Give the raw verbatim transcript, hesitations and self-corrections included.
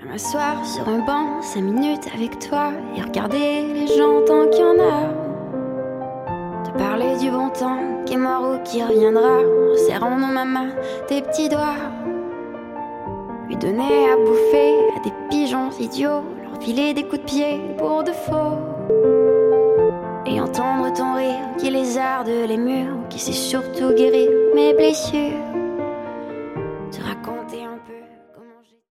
M'asseoir sur un banc, cinq minutes avec toi et regarder les gens tant qu'il y en a. Te parler du bon temps qui est mort ou qui reviendra, en serrant dans ma main tes petits doigts. Lui donner à bouffer à des pigeons idiots, leur filer des coups de pied pour de faux. Et entendre ton rire qui lézarde les murs, qui sait surtout guérir mes blessures.